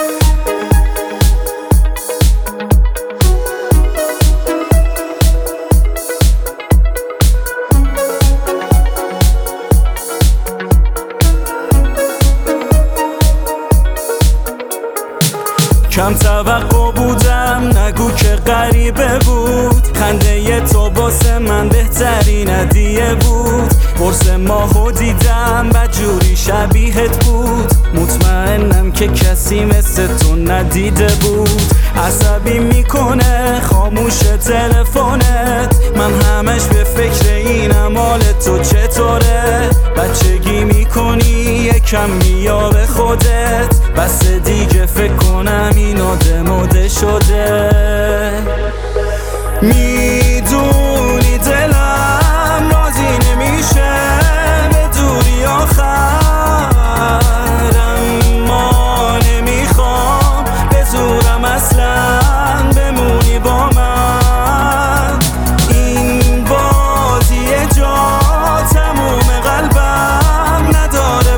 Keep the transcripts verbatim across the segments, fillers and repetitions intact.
کم توقع بودم، نگو که غریبه بود. خنده تو واسه من بهترین هدیه بود. قرص ماهو دیدم بدجوری شبیهت بود. مطمئنم که کسی مثل تو ندیده بود. عصبی میکنه خاموش تلفنت، من همش به فکر اینم حال تو چطوره. بچگی میکنی یکم بیا به خودت، بس دیگه فکر کنم این آدماده شده. میدونی دلم راضی نمیشه به دوری آخر، اما نمیخوام به زورم اصلا بمونی با من. این بازی جا تموم قلبم نداره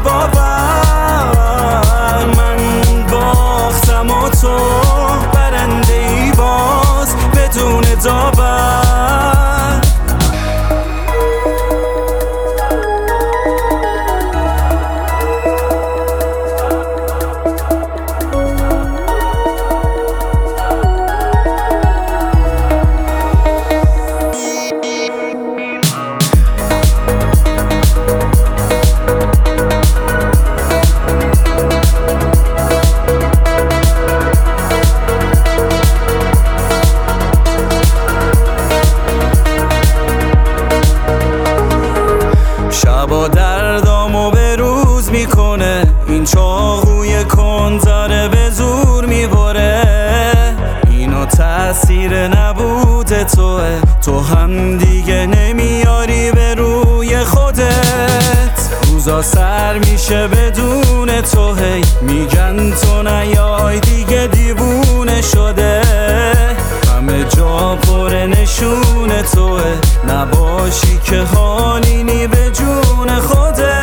باور. من باختم و تو برنده ای باز بدون داور. شبا دردامو به روز میکنه، این چاقوی کن داره به زور میبره. اینو تأثیر نبوده توه، تو هم دیگه نمیاری به روی خودت. روزا سر میشه بدون تو، هی میگن تو نیای دیگه دیوونه شده. همه جا پر نشون توه، نباشی که حالینی به جون خودت.